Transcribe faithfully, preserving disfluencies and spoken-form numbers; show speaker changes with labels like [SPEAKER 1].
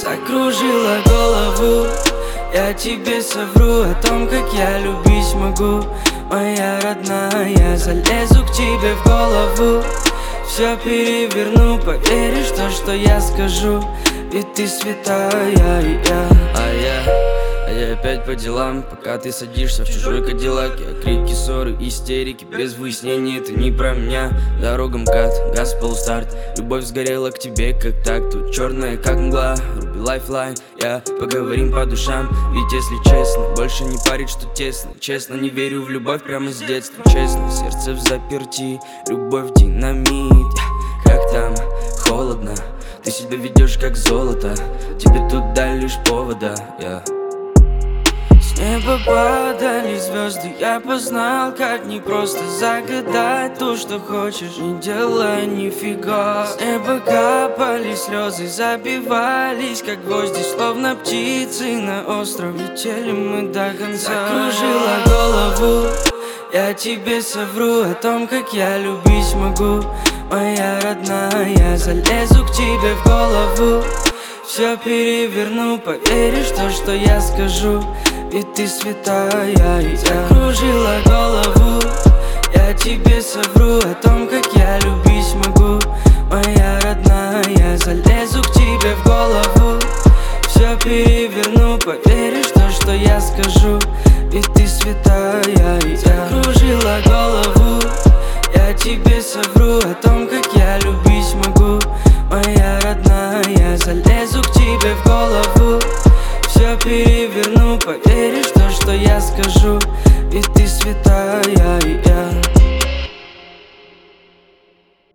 [SPEAKER 1] Закружила голову, я тебе совру о том, как я любить могу. Моя родная, залезу к тебе в голову, все переверну, поверишь в то, что я скажу. Ведь ты святая, и я, а я А я опять по делам, пока ты садишься в чужой кадиллак. Я крики, ссоры, истерики, без выяснений, это не про меня. Дорога МКАД, газ полустарт, любовь сгорела к тебе, как так. Тут черная, как мгла, руби лайфлайн. Я поговорим по душам, ведь если честно, больше не парит, что тесно. Честно, не верю в любовь прямо с детства. Честно, сердце в заперти, любовь динамит. Как там, холодно, ты себя ведешь как золото, тебе тут дай лишь повода, yeah. С неба падали звезды, я познал, как непросто загадать то, что хочешь, не делай нифига. С неба капали слезы, забивались, как гвозди, словно птицы на остров. Летели мы до конца. Закружила голову, я тебе совру о том, как я любить могу. Моя родная, залезу к тебе в голову, все переверну, поверишь в то, что я скажу. Ведь ты святая, и я. Закружила голову, я тебе совру о том, как я любить могу. Моя родная, залезу к тебе в голову, все переверну, поверишь в то, что я скажу. Ведь ты святая, и я. Закружила голову, я тебе совру о том, как я любить могу. Моя родная, залезу к тебе в голову, все переверну, поверишь в то, что я скажу.